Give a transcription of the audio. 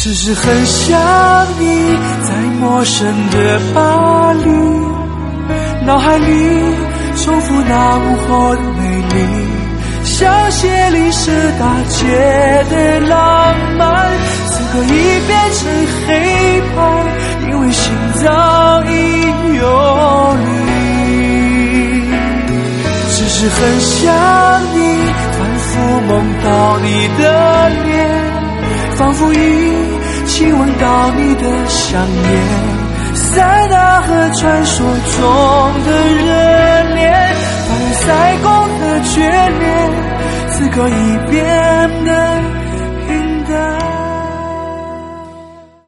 只是很想你，在陌生的巴黎，脑海里重复那午后的美丽，像写历史大街的浪漫，此刻已变成黑白，因为心早已有你。只是很想你，反复梦到你的脸，仿佛已亲吻到你的香烟，塞纳河传说中的热恋，凡尔赛宫的眷恋，此刻已变得